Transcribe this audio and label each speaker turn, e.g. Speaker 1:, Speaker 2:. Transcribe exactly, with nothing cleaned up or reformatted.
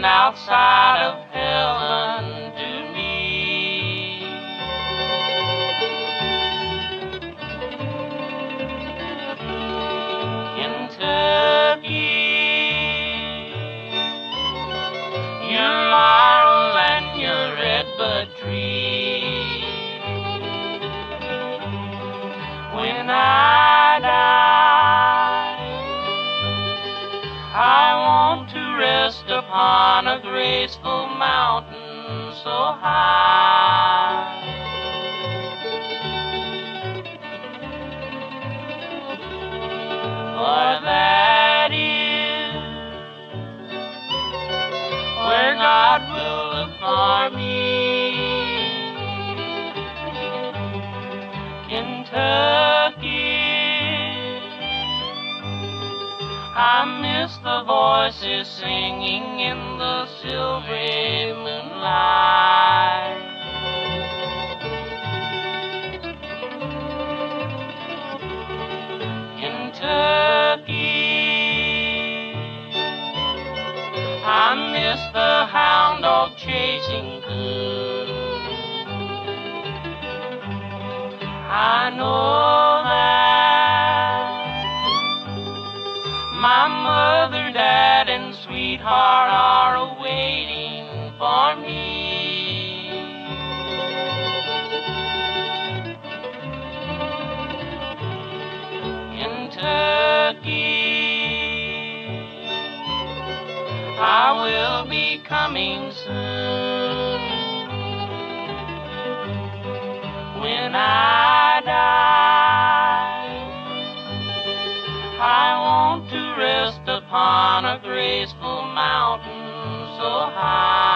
Speaker 1: land outside of heaven to me. Kentucky, your laurel and your redbud tree. When I die, I want to rest upon a graceful mountain so high. For that is where God will look for me. Kentucky, I miss the voices singing in the silvery moonlight. Kentucky, I miss the hound dog chasing coon. I know that my mother, dad, and sweetheart are awaiting for me. Kentucky, I will be coming soon. When I die, I want to rest upon a graceful mountain so high.